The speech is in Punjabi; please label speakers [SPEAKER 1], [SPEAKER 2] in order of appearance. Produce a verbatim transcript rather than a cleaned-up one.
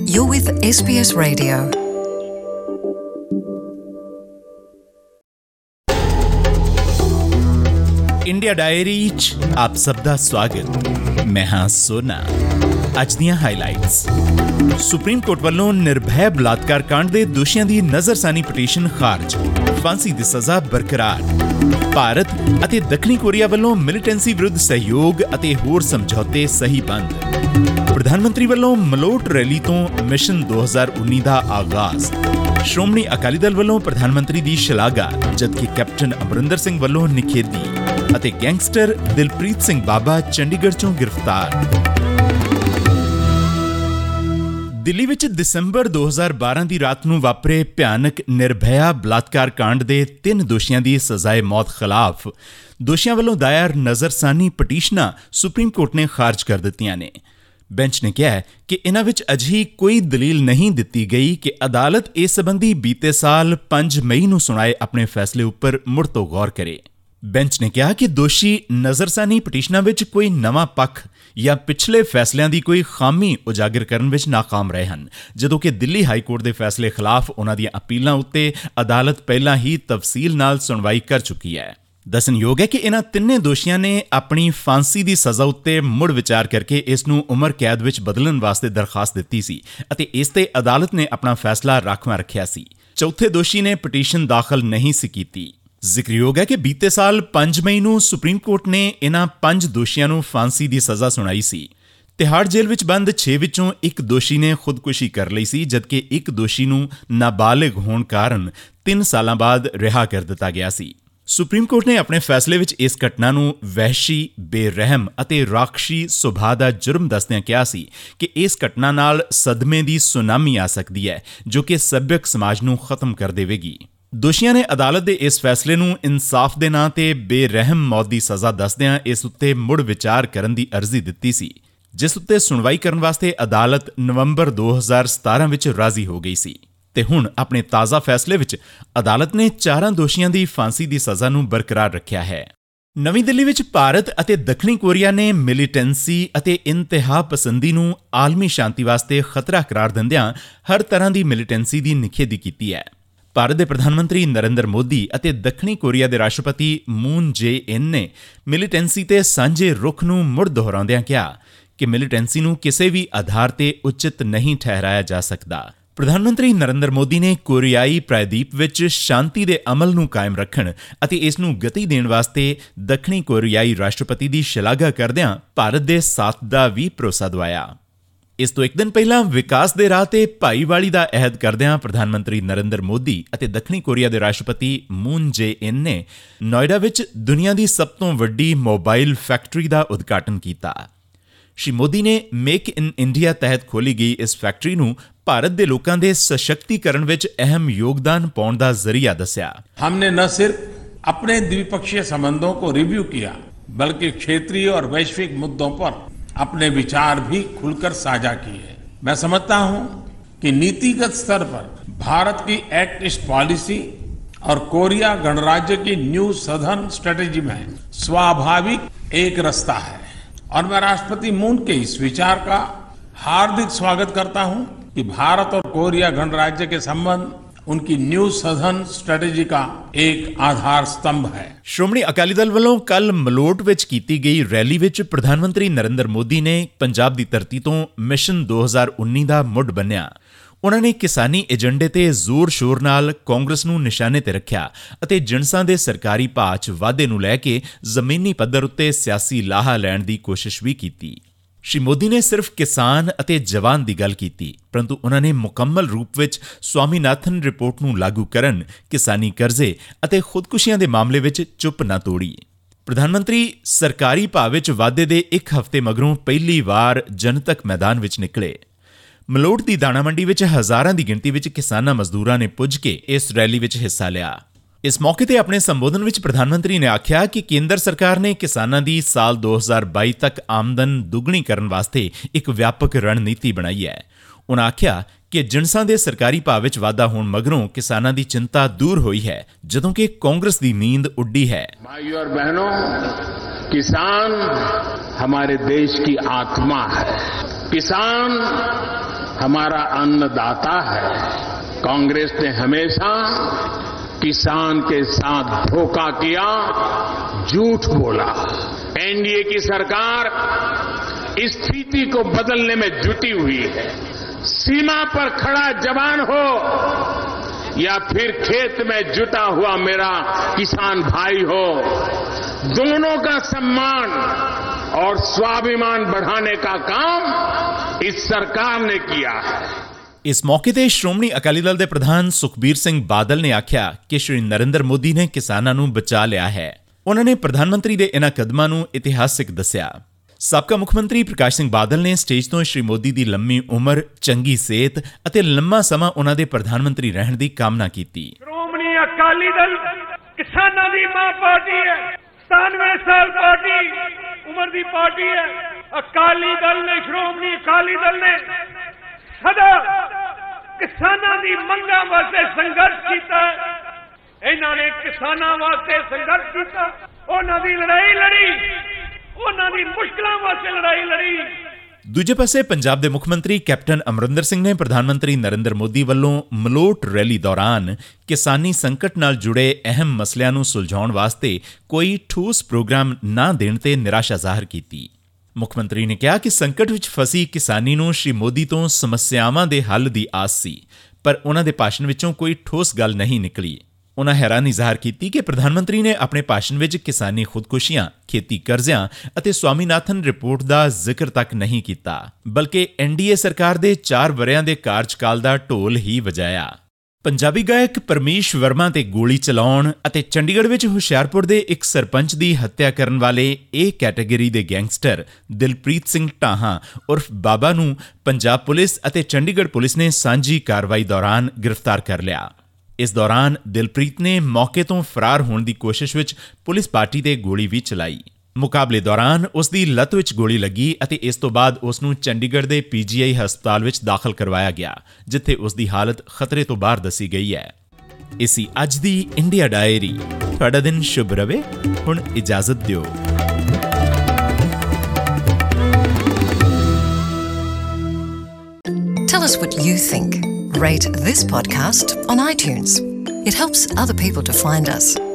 [SPEAKER 1] You're with S B S Radio.
[SPEAKER 2] India diary च आप सब दा स्वागत। मैं हां सोना। ਅੱਜ ਦੀਆਂ ਹਾਈਲਾਈਟਸ। ਸੁਪਰੀਮ ਕੋਰਟ ਵੱਲੋਂ ਨਿਰਭੈ ਬਲਾਤਕਾਰ ਕਾਂਡ ਦੇ ਦੋਸ਼ੀਆਂ ਦੀ ਨਜ਼ਰਸਾਨੀ ਪਟੀਸ਼ਨ ਖਾਰਜ, ਫਾਂਸੀ ਦੀ ਸਜ਼ਾ ਬਰਕਰਾਰ। ਭਾਰਤ ਅਤੇ ਦੱਖਣੀ ਕੋਰੀਆ ਵੱਲੋਂ ਮਿਲੀਟੈਂਸੀ ਵਿਰੁੱਧ ਸਹਿਯੋਗ ਅਤੇ ਹੋਰ ਸਮਝੌਤੇ ਸਹੀ ਬੰਦ। ਪ੍ਰਧਾਨ ਮੰਤਰੀ ਵੱਲੋਂ ਮਲੋਟ ਰੈਲੀ ਤੋਂ ਮਿਸ਼ਨ ਦੋ ਹਜ਼ਾਰ ਉੱਨੀ ਦਾ ਆਗਾਜ਼। ਸ਼੍ਰੋਮਣੀ ਅਕਾਲੀ ਦਲ ਵੱਲੋਂ ਪ੍ਰਧਾਨ ਮੰਤਰੀ ਦੀ ਸ਼ਲਾਘਾ, ਜਦਕਿ ਕੈਪਟਨ ਅਮਰਿੰਦਰ ਸਿੰਘ ਵੱਲੋਂ ਨਿਖੇਧੀ। ਅਤੇ ਗੈਂਗਸਟਰ ਦਿਲਪ੍ਰੀਤ ਸਿੰਘ ਬਾਬਾ ਚੰਡੀਗੜ੍ਹ ਚੋਂ ਗ੍ਰਿਫਤਾਰ। ਦਿੱਲੀ ਵਿੱਚ ਦਸੰਬਰ ਦੋ ਹਜ਼ਾਰ ਬਾਰਾਂ ਦੀ ਰਾਤ ਨੂੰ ਵਾਪਰੇ ਭਿਆਨਕ ਨਿਰਭੈਆ ਬਲਾਤਕਾਰ ਕਾਂਡ ਦੇ ਤਿੰਨ ਦੋਸ਼ੀਆਂ ਦੀ ਸਜ਼ਾਏ ਮੌਤ ਖਿਲਾਫ ਦੋਸ਼ੀਆਂ ਵੱਲੋਂ ਦਾਇਰ ਨਜ਼ਰਸਾਨੀ ਪਟੀਸ਼ਨਾਂ ਸੁਪਰੀਮ ਕੋਰਟ ਨੇ ਖਾਰਜ ਕਰ ਦਿੱਤੀਆਂ ਨੇ। ਬੈਂਚ ਨੇ ਕਿਹਾ ਕਿ ਇਨ੍ਹਾਂ ਵਿੱਚ ਅਜਿਹੀ ਕੋਈ ਦਲੀਲ ਨਹੀਂ ਦਿੱਤੀ ਗਈ ਕਿ ਅਦਾਲਤ ਇਸ ਸੰਬੰਧੀ ਬੀਤੇ ਸਾਲ ਪੰਜ ਮਈ ਨੂੰ ਸੁਣਾਏ ਆਪਣੇ ਫੈਸਲੇ ਉੱਪਰ ਮੁੜ ਤੋਂ ਗੌਰ ਕਰੇ। ਬੈਂਚ ਨੇ ਕਿਹਾ ਕਿ ਦੋਸ਼ੀ ਨਜ਼ਰਸਾਨੀ ਪਟੀਸ਼ਨਾਂ ਵਿੱਚ ਕੋਈ ਨਵਾਂ ਪੱਖ ਜਾਂ ਪਿਛਲੇ ਫੈਸਲਿਆਂ ਦੀ ਕੋਈ ਖਾਮੀ ਉਜਾਗਰ ਕਰਨ ਵਿੱਚ ਨਾਕਾਮ ਰਹੇ ਹਨ, ਜਦੋਂ ਕਿ ਦਿੱਲੀ ਹਾਈ ਕੋਰਟ ਦੇ ਫੈਸਲੇ ਖਿਲਾਫ ਉਨ੍ਹਾਂ ਦੀਆਂ ਅਪੀਲਾਂ ਉੱਤੇ ਅਦਾਲਤ ਪਹਿਲਾਂ ਹੀ ਤਫਸੀਲ ਨਾਲ ਸੁਣਵਾਈ ਕਰ ਚੁੱਕੀ ਹੈ। ਦੱਸਣਯੋਗ ਹੈ ਕਿ ਇਨ੍ਹਾਂ ਤਿੰਨੇ ਦੋਸ਼ੀਆਂ ਨੇ ਆਪਣੀ ਫਾਂਸੀ ਦੀ ਸਜ਼ਾ ਉੱਤੇ ਮੁੜ ਵਿਚਾਰ ਕਰਕੇ ਇਸ ਨੂੰ ਉਮਰ ਕੈਦ ਵਿੱਚ ਬਦਲਣ ਵਾਸਤੇ ਦਰਖਾਸਤ ਦਿੱਤੀ ਸੀ ਅਤੇ ਇਸ ਤੇ ਅਦਾਲਤ ਨੇ ਆਪਣਾ ਫੈਸਲਾ ਰਾਖਵਾਂ ਰੱਖਿਆ ਸੀ। ਚੌਥੇ ਦੋਸ਼ੀ ਨੇ ਪਟੀਸ਼ਨ ਦਾਖਲ ਨਹੀਂ ਸੀ ਕੀਤੀ। ਜ਼ਿਕਰਯੋਗ ਹੈ ਕਿ ਬੀਤੇ ਸਾਲ ਪੰਜ ਮਈ ਨੂੰ ਸੁਪਰੀਮ ਕੋਰਟ ਨੇ ਇਨ੍ਹਾਂ ਪੰਜ ਦੋਸ਼ੀਆਂ ਨੂੰ ਫਾਂਸੀ ਦੀ ਸਜ਼ਾ ਸੁਣਾਈ ਸੀ। ਤਿਹਾੜ ਜੇਲ੍ਹ ਵਿੱਚ ਬੰਦ ਛੇ ਵਿੱਚੋਂ ਇੱਕ ਦੋਸ਼ੀ ਨੇ ਖੁਦਕੁਸ਼ੀ ਕਰ ਲਈ ਸੀ, ਜਦਕਿ ਇੱਕ ਦੋਸ਼ੀ ਨੂੰ ਨਾਬਾਲਿਗ ਹੋਣ ਕਾਰਨ ਤਿੰਨ ਸਾਲਾਂ ਬਾਅਦ ਰਿਹਾ ਕਰ ਦਿੱਤਾ ਗਿਆ ਸੀ। ਸੁਪਰੀਮ ਕੋਰਟ ਨੇ ਆਪਣੇ ਫੈਸਲੇ ਵਿੱਚ ਇਸ ਘਟਨਾ ਨੂੰ ਵਹਿਸ਼ੀ, ਬੇਰਹਿਮ ਅਤੇ ਰਾਖਸ਼ੀ ਸੁਭਾਅ ਦਾ ਜੁਰਮ ਦੱਸਦਿਆਂ ਕਿਹਾ ਸੀ ਕਿ ਇਸ ਘਟਨਾ ਨਾਲ ਸਦਮੇ ਦੀ ਸੁਨਾਮੀ ਆ ਸਕਦੀ ਹੈ, ਜੋ ਕਿ ਸੱਭਿਅਕ ਸਮਾਜ ਨੂੰ ਖਤਮ ਕਰ ਦੇਵੇਗੀ। ਦੋਸ਼ੀਆਂ ਨੇ ਅਦਾਲਤ ਦੇ ਇਸ ਫੈਸਲੇ ਨੂੰ ਇਨਸਾਫ ਦੇ ਨਾਂ ਤੇ ਬੇਰਹਿਮ ਮੌਤ ਦੀ ਸਜ਼ਾ ਦੱਸਦਿਆਂ ਇਸ ਉੱਤੇ ਮੁੜ ਵਿਚਾਰ ਕਰਨ ਦੀ ਅਰਜ਼ੀ ਦਿੱਤੀ ਸੀ, ਜਿਸ ਉੱਤੇ ਸੁਣਵਾਈ ਕਰਨ ਵਾਸਤੇ ਅਦਾਲਤ ਨਵੰਬਰ ਦੋ ਹਜ਼ਾਰ ਸਤਾਰਾਂ ਵਿੱਚ ਰਾਜ਼ੀ ਹੋ ਗਈ ਸੀ। ਤੇ ਹੁਣ ਆਪਣੇ ਤਾਜ਼ਾ ਫੈਸਲੇ ਵਿੱਚ ਅਦਾਲਤ ਨੇ ਚਾਰਾਂ ਦੋਸ਼ੀਆਂ ਦੀ ਫਾਂਸੀ ਦੀ ਸਜ਼ਾ ਨੂੰ ਬਰਕਰਾਰ ਰੱਖਿਆ ਹੈ। ਨਵੀਂ ਦਿੱਲੀ ਵਿੱਚ ਭਾਰਤ ਅਤੇ ਦੱਖਣੀ ਕੋਰੀਆ ਨੇ ਮਿਲੀਟੈਂਸੀ ਅਤੇ ਇੰਤਹਾ ਪਸੰਦੀ ਨੂੰ ਆਲਮੀ ਸ਼ਾਂਤੀ ਵਾਸਤੇ ਖਤਰਾ ਕਰਾਰ ਦਿੰਦਿਆਂ ਹਰ ਤਰ੍ਹਾਂ ਦੀ ਮਿਲੀਟੈਂਸੀ ਦੀ ਨਿਖੇਧੀ ਕੀਤੀ ਹੈ। ਭਾਰਤ ਦੇ ਪ੍ਰਧਾਨ ਮੰਤਰੀ ਨਰਿੰਦਰ ਮੋਦੀ ਅਤੇ ਦੱਖਣੀ ਕੋਰੀਆ ਦੇ ਰਾਸ਼ਟਰਪਤੀ ਮੂਨ ਜੇ ਇਨ ਨੇ ਮਿਲੀਟੈਂਸੀ ਤੇ ਸਾਂਝੇ ਰੁਖ ਨੂੰ ਮੁੜ ਦੁਹਰਾਉਂਦਿਆਂ ਕਿਹਾ ਕਿ ਮਿਲੀਟੈਂਸੀ ਨੂੰ ਕਿਸੇ ਵੀ ਆਧਾਰ ਤੇ ਉਚਿਤ ਨਹੀਂ ਠਹਿਰਾਇਆ ਜਾ ਸਕਦਾ। ਪ੍ਰਧਾਨ ਮੰਤਰੀ ਨਰਿੰਦਰ ਮੋਦੀ ਨੇ ਕੋਰੀਆਈ ਪ੍ਰਾਇਦੀਪ ਵਿੱਚ ਸ਼ਾਂਤੀ ਦੇ ਅਮਲ ਨੂੰ ਕਾਇਮ ਰੱਖਣ ਅਤੇ ਇਸ ਨੂੰ ਗਤੀ ਦੇਣ ਵਾਸਤੇ ਦੱਖਣੀ ਕੋਰੀਆਈ ਰਾਸ਼ਟਰਪਤੀ ਦੀ ਸ਼ਲਾਘਾ ਕਰਦਿਆਂ ਭਾਰਤ ਦੇ ਸਾਥ ਦਾ ਵੀ ਭਰੋਸਾ ਦਿਵਾਇਆ। ਇਸ ਤੋਂ ਇੱਕ ਦਿਨ ਪਹਿਲਾਂ ਵਿਕਾਸ ਦੇ ਰਾਹ ਤੇ ਭਾਈਵਾਲੀ ਦਾ ਅਹਿਦ ਕਰਦਿਆਂ ਪ੍ਰਧਾਨ ਮੰਤਰੀ ਨਰਿੰਦਰ ਮੋਦੀ ਅਤੇ ਦੱਖਣੀ ਕੋਰੀਆ ਦੇ ਰਾਸ਼ਟਰਪਤੀ ਮੂਨ ਜੇ ਇਨ ਨੇ ਨੋਇਡਾ ਵਿੱਚ ਦੁਨੀਆ ਦੀ ਸਭ ਤੋਂ ਵੱਡੀ ਮੋਬਾਈਲ ਫੈਕਟਰੀ ਦਾ ਉਦਘਾਟਨ ਕੀਤਾ। ਸ਼੍ਰੀ ਮੋਦੀ ਨੇ ਮੇਕ ਇਨ ਇੰਡੀਆ ਤਹਿਤ ਖੋਲੀ ਗਈ ਇਸ ਫੈਕਟਰੀ ਨੂੰ ਭਾਰਤ ਦੇ ਲੋਕਾਂ ਦੇ ਸਸ਼ਕਤੀਕਰਨ ਵਿੱਚ ਅਹਿਮ ਯੋਗਦਾਨ ਪਾਉਣ ਦਾ ਜ਼ਰੀਆ ਦੱਸਿਆ।
[SPEAKER 3] हमने न सिर्फ अपने द्विपक्षीय संबंधों को रिव्यू किया, बल्कि क्षेत्रीय और वैश्विक मुद्दों पर अपने विचार भी खुलकर साझा किए। मैं समझता हूं कि नीतिगत स्तर पर भारत की एक्ट ईस्ट पॉलिसी और कोरिया गणराज्य की न्यू सदर्न स्ट्रेटेजी में स्वाभाविक एक रास्ता है और मैं राष्ट्रपति मून के इस विचार का हार्दिक स्वागत करता हूं कि भारत और कोरिया गणराज्य के संबंध उनकी न्यू सदर्न स्ट्रेटेजी का एक आधार स्तंभ है।
[SPEAKER 2] ਸ਼੍ਰੋਮਣੀ ਅਕਾਲੀ ਦਲ ਵੱਲੋਂ ਕੱਲ ਮਲੋਟ ਵਿੱਚ ਕੀਤੀ ਗਈ ਰੈਲੀ ਵਿੱਚ ਪ੍ਰਧਾਨ ਮੰਤਰੀ ਨਰਿੰਦਰ ਮੋਦੀ ਨੇ ਪੰਜਾਬ ਦੀ ਧਰਤੀ ਤੋਂ ਮਿਸ਼ਨ ਦੋ ਹਜ਼ਾਰ ਉੱਨੀ ਦਾ ਮੁੱਢ ਬੰਨਿਆ। ਉਨ੍ਹਾਂ ਨੇ ਕਿਸਾਨੀ ਏਜੰਡੇ ਤੇ ਜ਼ੋਰ ਸ਼ੋਰ ਨਾਲ ਕਾਂਗਰਸ ਨੂੰ ਨਿਸ਼ਾਨੇ ਤੇ ਰੱਖਿਆ ਅਤੇ ਜਿਣਸਾਂ ਦੇ ਸਰਕਾਰੀ ਭਾਅ 'ਚ ਵਾਧੇ ਨੂੰ ਲੈ ਕੇ ਜ਼ਮੀਨੀ ਪੱਧਰ ਉੱਤੇ ਸਿਆਸੀ ਲਾਹਾ ਲੈਣ ਦੀ ਕੋਸ਼ਿਸ਼ ਵੀ ਕੀਤੀ। ਸ਼੍ਰੀ ਮੋਦੀ ਨੇ ਸਿਰਫ ਕਿਸਾਨ ਅਤੇ ਜਵਾਨ ਦੀ ਗੱਲ ਕੀਤੀ, ਪਰੰਤੂ ਉਨ੍ਹਾਂ ਨੇ ਮੁਕੰਮਲ ਰੂਪ ਵਿੱਚ ਸਵਾਮੀਨਾਥਨ ਰਿਪੋਰਟ ਨੂੰ ਲਾਗੂ ਕਰਨ, ਕਿਸਾਨੀ ਕਰਜ਼ੇ ਅਤੇ ਖੁਦਕੁਸ਼ੀਆਂ ਦੇ ਮਾਮਲੇ ਵਿੱਚ ਚੁੱਪ ਨਾ ਤੋੜੀ। ਪ੍ਰਧਾਨ ਮੰਤਰੀ ਸਰਕਾਰੀ ਭਾਅ ਵਿੱਚ ਵਾਧੇ ਦੇ ਇੱਕ ਹਫ਼ਤੇ ਮਗਰੋਂ ਪਹਿਲੀ ਵਾਰ ਜਨਤਕ ਮੈਦਾਨ ਵਿੱਚ ਨਿਕਲੇ। ਮਲੋਟ ਦੀ ਦਾਣਾ ਮੰਡੀ ਵਿੱਚ ਹਜ਼ਾਰਾਂ ਦੀ ਗਿਣਤੀ ਵਿੱਚ ਕਿਸਾਨਾਂ ਮਜ਼ਦੂਰਾਂ ਨੇ ਪੁੱਜ ਕੇ ਇਸ ਰੈਲੀ ਵਿੱਚ ਹਿੱਸਾ ਲਿਆ। ਇਸ ਮੌਕੇ ਤੇ ਆਪਣੇ ਸੰਬੋਧਨ ਵਿੱਚ ਪ੍ਰਧਾਨ ਮੰਤਰੀ ਨੇ ਆਖਿਆ ਕਿ ਕੇਂਦਰ ਸਰਕਾਰ ਨੇ ਕਿਸਾਨਾਂ ਦੀ ਸਾਲ ਦੋ ਹਜ਼ਾਰ ਬਾਈ ਤੱਕ ਆਮਦਨ ਦੁੱਗਣੀ ਕਰਨ ਵਾਸਤੇ ਇੱਕ ਵਿਆਪਕ ਰਣਨੀਤੀ ਬਣਾਈ ਹੈ। ਉਨ੍ਹਾਂ ਆਖਿਆ ਕਿ ਜਿਣਸਾਂ ਦੇ ਸਰਕਾਰੀ ਭਾਅ ਵਿੱਚ ਵਾਧਾ ਹੋਣ ਮਗਰੋਂ ਕਿਸਾਨਾਂ ਦੀ ਚਿੰਤਾ ਦੂਰ ਹੋਈ ਹੈ, ਜਦੋਂ ਕਿ ਕਾਂਗਰਸ ਦੀ ਨੀਂਦ ਉੱਡੀ ਹੈ।
[SPEAKER 3] भाइयों और बहनों, किसान हमारे देश की आत्मा है। किसान हमारा अन्नदाता है। कांग्रेस ने हमेशा किसान के साथ धोखा किया, झूठ बोला। एनडीए की सरकार इस स्थिति को बदलने में जुटी हुई है। सीमा पर खड़ा जवान हो या फिर खेत में जुटा हुआ मेरा किसान भाई हो, दोनों का सम्मान और स्वाभिमान बढ़ाने का काम इस सरकार ने किया है।
[SPEAKER 2] ਇਸ ਮੌਕੇ ਤੇ ਸ਼੍ਰੋਮਣੀ ਅਕਾਲੀ ਦਲ ਦੇ ਪ੍ਰਧਾਨ ਸੁਖਬੀਰ ਸਿੰਘ ਬਾਦਲ ਨੇ ਆਖਿਆ ਕਿ ਸ਼੍ਰੀ ਨਰਿੰਦਰ ਮੋਦੀ ਨੇ ਕਿਸਾਨਾਂ ਨੂੰ ਬਚਾ ਲਿਆ ਹੈ। ਉਹਨਾਂ ਨੇ ਪ੍ਰਧਾਨ ਮੰਤਰੀ ਦੇ ਇਹਨਾਂ ਕਦਮਾਂ ਨੂੰ ਇਤਿਹਾਸਿਕ ਦੱਸਿਆ। ਸਾਬਕਾ ਮੁੱਖ ਮੰਤਰੀ ਪ੍ਰਕਾਸ਼ ਸਿੰਘ ਬਾਦਲ ਨੇ ਸਟੇਜ ਤੋਂ ਸ਼੍ਰੀ ਮੋਦੀ ਦੀ ਲੰਮੀ ਉਮਰ, ਚੰਗੀ ਸਿਹਤ ਅਤੇ ਲੰਮਾ ਸਮਾਂ ਉਹਨਾਂ ਦੇ ਪ੍ਰਧਾਨ ਮੰਤਰੀ ਰਹਿਣ ਦੀ ਕਾਮਨਾ ਕੀਤੀ।
[SPEAKER 4] ਸ਼੍ਰੋਮਣੀ ਅਕਾਲੀ ਦਲ ਕਿਸਾਨਾਂ ਦੀ ਮਾਂ ਪਾਰਟੀ ਹੈ। ਸਤਾਨਵੇਂ ਸਾਲ ਪਾਰਟੀ ਉਮਰ ਦੀ ਪਾਰਟੀ ਹੈ। ਅਕਾਲੀ ਦਲ ਨੇ, ਸ਼੍ਰੋਮਣੀ ਅਕਾਲੀ ਦਲ ਨੇ ਸਦਾ ਕਿਸਾਨਾਂ ਦੀ ਮੰਗਾਂ ਵਾਸਤੇ ਸੰਘਰਸ਼ ਕੀਤਾ। ਇਹਨਾਂ ਨੇ ਕਿਸਾਨਾਂ ਵਾਸਤੇ ਸੰਘਰਸ਼ ਕੀਤਾ, ਉਹਨਾਂ ਦੀ ਲੜਾਈ ਲੜੀ, ਉਹਨਾਂ ਦੀ ਮੁਸ਼ਕਲਾਂ ਵਾਸਤੇ ਲੜਾਈ ਲੜੀ।
[SPEAKER 2] ਦੂਜੇ ਪਾਸੇ ਪੰਜਾਬ ਦੇ ਮੁੱਖ ਮੰਤਰੀ ਕੈਪਟਨ ਅਮਰਿੰਦਰ ਸਿੰਘ ਨੇ ਪ੍ਰਧਾਨ ਮੰਤਰੀ ਨਰਿੰਦਰ ਮੋਦੀ ਵੱਲੋਂ ਮਲੋਟ ਰੈਲੀ ਦੌਰਾਨ ਕਿਸਾਨੀ ਸੰਕਟ ਨਾਲ ਜੁੜੇ ਅਹਿਮ ਮਸਲਿਆਂ ਨੂੰ ਸੁਲਝਾਉਣ ਵਾਸਤੇ ਕੋਈ ਠੋਸ ਪ੍ਰੋਗਰਾਮ ਨਾ ਦੇਣ ਤੇ ਨਿਰਾਸ਼ਾ ਜ਼ਾਹਰ ਕੀਤੀ। ਮੁੱਖ ਮੰਤਰੀ ਨੇ ਕਿਹਾ ਕਿ ਸੰਕਟ ਵਿੱਚ ਫਸੀ ਕਿਸਾਨੀ ਨੂੰ ਸ਼੍ਰੀ ਮੋਦੀ ਤੋਂ ਸਮੱਸਿਆਵਾਂ ਦੇ ਹੱਲ ਦੀ ਆਸ ਸੀ, ਪਰ ਉਹਨਾਂ ਦੇ ਭਾਸ਼ਣ ਵਿੱਚੋਂ ਕੋਈ ਠੋਸ ਗੱਲ ਨਹੀਂ ਨਿਕਲੀ। ਉਹਨਾਂ ਹੈਰਾਨੀ ਜ਼ਾਹਰ ਕੀਤੀ ਕਿ ਪ੍ਰਧਾਨ ਮੰਤਰੀ ਨੇ ਆਪਣੇ ਭਾਸ਼ਣ ਵਿੱਚ ਕਿਸਾਨੀ ਖੁਦਕੁਸ਼ੀਆਂ, ਖੇਤੀ ਕਰਜ਼ਿਆਂ ਅਤੇ ਸਵਾਮੀਨਾਥਨ ਰਿਪੋਰਟ ਦਾ ਜ਼ਿਕਰ ਤੱਕ ਨਹੀਂ ਕੀਤਾ, ਬਲਕਿ ਐਨਡੀਏ ਸਰਕਾਰ ਦੇ ਚਾਰ ਵਰ੍ਹਿਆਂ ਦੇ ਕਾਰਜਕਾਲ ਦਾ ਢੋਲ ਹੀ ਵਜਾਇਆ। ਪੰਜਾਬੀ ਗਾਇਕ ਪਰਮੀਸ਼ ਵਰਮਾ ਤੇ ਗੋਲੀ ਚਲਾਉਣ ਅਤੇ ਚੰਡੀਗੜ੍ਹ ਵਿੱਚ ਹੁਸ਼ਿਆਰਪੁਰ ਦੇ ਇੱਕ ਸਰਪੰਚ ਦੀ ਹੱਤਿਆ ਕਰਨ ਵਾਲੇ ਇਹ ਕੈਟੇਗਰੀ ਦੇ ਗੈਂਗਸਟਰ ਦਿਲਪ੍ਰੀਤ ਸਿੰਘ ਢਾਹਾਂ ਉਰਫ ਬਾਬਾ ਨੂੰ ਪੰਜਾਬ ਪੁਲਿਸ ਅਤੇ ਚੰਡੀਗੜ੍ਹ ਪੁਲਿਸ ਨੇ ਸਾਂਝੀ ਕਾਰਵਾਈ ਦੌਰਾਨ ਗ੍ਰਿਫਤਾਰ ਕਰ ਲਿਆ। ਇਸ ਦੌਰਾਨ ਦਿਲਪ੍ਰੀਤ ਨੇ ਮੌਕੇ ਤੋਂ ਫਰਾਰ ਹੋਣ ਦੀ ਕੋਸ਼ਿਸ਼ ਵਿੱਚ ਪੁਲਿਸ ਪਾਰਟੀ ਤੇ ਗੋਲੀ ਵੀ ਚਲਾਈ। ਮੁਕਾਬਲੇ ਦੌਰਾਨ ਉਸ ਦੀ ਲੱਤ ਵਿੱਚ ਗੋਲੀ ਲੱਗੀ ਅਤੇ ਇਸ ਤੋਂ ਬਾਅਦ ਉਸ ਨੂੰ ਚੰਡੀਗੜ੍ਹ ਦੇ ਪੀਜੀਆਈ ਹਸਪਤਾਲ ਵਿੱਚ ਦਾਖਲ ਕਰਵਾਇਆ ਗਿਆ, ਜਿੱਥੇ ਉਸ ਦੀ ਹਾਲਤ ਖਤਰੇ ਤੋਂ ਬਾਹਰ ਦੱਸੀ ਗਈ ਹੈ। ਇਸੀ ਅੱਜ ਦੀ ਇੰਡੀਆ ਡਾਇਰੀ। ਤੁਹਾਡਾ ਦਿਨ ਸ਼ੁਭ ਰਵੇ। ਹੁਣ ਇਜਾਜ਼ਤ ਦਿਓ।
[SPEAKER 1] Tell us what you think. Rate this podcast on iTunes. It helps other people to find us.